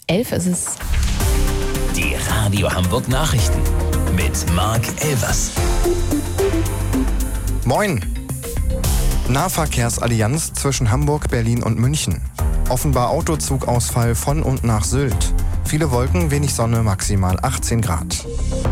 11 ist es. Die Radio Hamburg Nachrichten mit Marc Elvers. Moin! Nahverkehrsallianz zwischen Hamburg, Berlin und München. Offenbar Autozugausfall von und nach Sylt. Viele Wolken, wenig Sonne, maximal 18 Grad.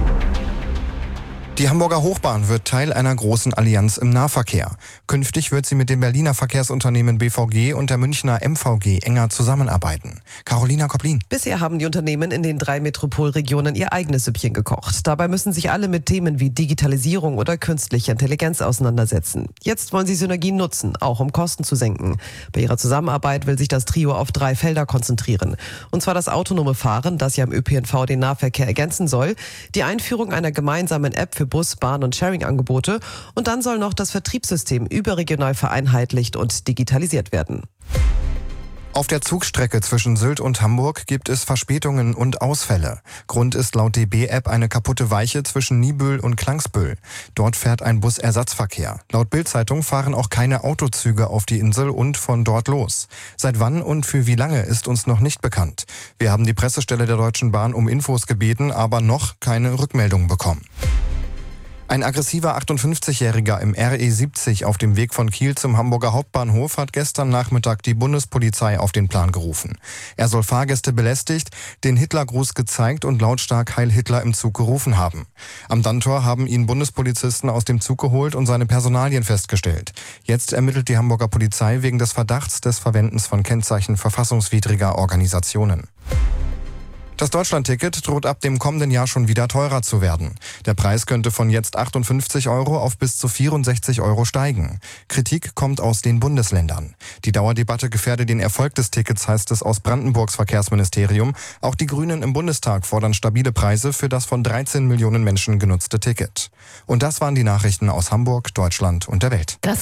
Die Hamburger Hochbahn wird Teil einer großen Allianz im Nahverkehr. Künftig wird sie mit dem Berliner Verkehrsunternehmen BVG und der Münchner MVG enger zusammenarbeiten. Carolina Koplin. Bisher haben die Unternehmen in den 3 Metropolregionen ihr eigenes Süppchen gekocht. Dabei müssen sich alle mit Themen wie Digitalisierung oder künstlicher Intelligenz auseinandersetzen. Jetzt wollen sie Synergien nutzen, auch um Kosten zu senken. Bei ihrer Zusammenarbeit will sich das Trio auf 3 Felder konzentrieren. Und zwar das autonome Fahren, das ja im ÖPNV den Nahverkehr ergänzen soll, die Einführung einer gemeinsamen App für Bus-, Bahn- und Sharing-Angebote und dann soll noch das Vertriebssystem überregional vereinheitlicht und digitalisiert werden. Auf der Zugstrecke zwischen Sylt und Hamburg gibt es Verspätungen und Ausfälle. Grund ist laut DB-App eine kaputte Weiche zwischen Niebüll und Klangsbüll. Dort fährt ein Busersatzverkehr. Laut Bild-Zeitung fahren auch keine Autozüge auf die Insel und von dort los. Seit wann und für wie lange ist uns noch nicht bekannt. Wir haben die Pressestelle der Deutschen Bahn um Infos gebeten, aber noch keine Rückmeldung bekommen. Ein aggressiver 58-Jähriger im RE 70 auf dem Weg von Kiel zum Hamburger Hauptbahnhof hat gestern Nachmittag die Bundespolizei auf den Plan gerufen. Er soll Fahrgäste belästigt, den Hitlergruß gezeigt und lautstark Heil Hitler im Zug gerufen haben. Am Danntor haben ihn Bundespolizisten aus dem Zug geholt und seine Personalien festgestellt. Jetzt ermittelt die Hamburger Polizei wegen des Verdachts des Verwendens von Kennzeichen verfassungswidriger Organisationen. Das Deutschlandticket droht ab dem kommenden Jahr schon wieder teurer zu werden. Der Preis könnte von jetzt 58 € auf bis zu 64 € steigen. Kritik kommt aus den Bundesländern. Die Dauerdebatte gefährde den Erfolg des Tickets, heißt es aus Brandenburgs Verkehrsministerium. Auch die Grünen im Bundestag fordern stabile Preise für das von 13 Millionen Menschen genutzte Ticket. Und das waren die Nachrichten aus Hamburg, Deutschland und der Welt.